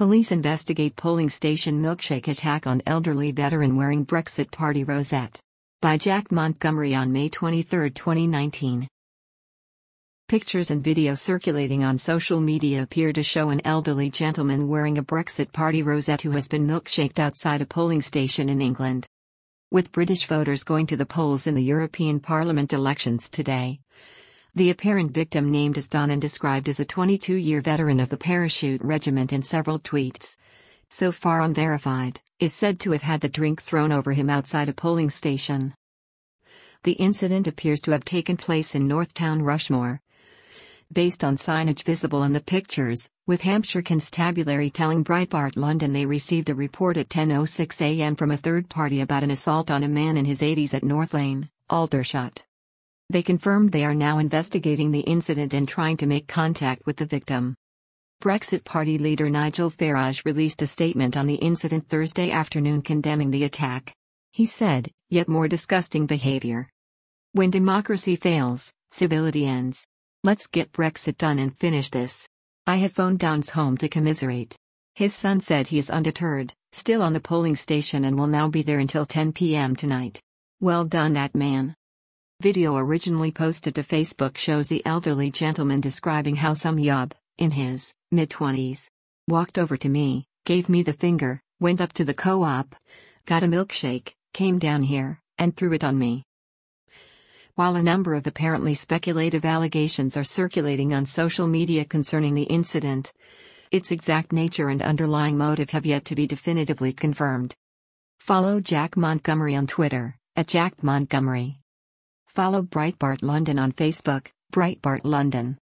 Police investigate polling station milkshake attack on elderly veteran wearing Brexit Party rosette. By Jack Montgomery on May 23, 2019. Pictures and video circulating on social media appear to show an elderly gentleman wearing a Brexit Party rosette who has been milkshaked outside a polling station in England. With British voters going to the polls in the European Parliament elections today, the apparent victim, named as Don and described as a 22-year veteran of the Parachute Regiment in several tweets, so far unverified, is said to have had the drink thrown over him outside a polling station. The incident appears to have taken place in Northtown, Rushmore. Based on signage visible in the pictures, with Hampshire Constabulary telling Breitbart London they received a report at 10:06 a.m. from a third party about an assault on a man in his 80s at North Lane, Aldershot. They confirmed they are now investigating the incident and trying to make contact with the victim. Brexit Party leader Nigel Farage released a statement on the incident Thursday afternoon condemning the attack. He said, "Yet more disgusting behavior. When democracy fails, civility ends. Let's get Brexit done and finish this." I have phoned Don's home to commiserate. His son said he is undeterred, still on the polling station, and will now be there until 10 p.m. tonight. Well done, that man. Video originally posted to Facebook shows the elderly gentleman describing how some yob, in his mid-20s, walked over to me, gave me the finger, went up to the co-op, got a milkshake, came down here, and threw it on me. While a number of apparently speculative allegations are circulating on social media concerning the incident, its exact nature and underlying motive have yet to be definitively confirmed. Follow Jack Montgomery on Twitter, @JackMontgomery. Follow Breitbart London on Facebook, Breitbart London.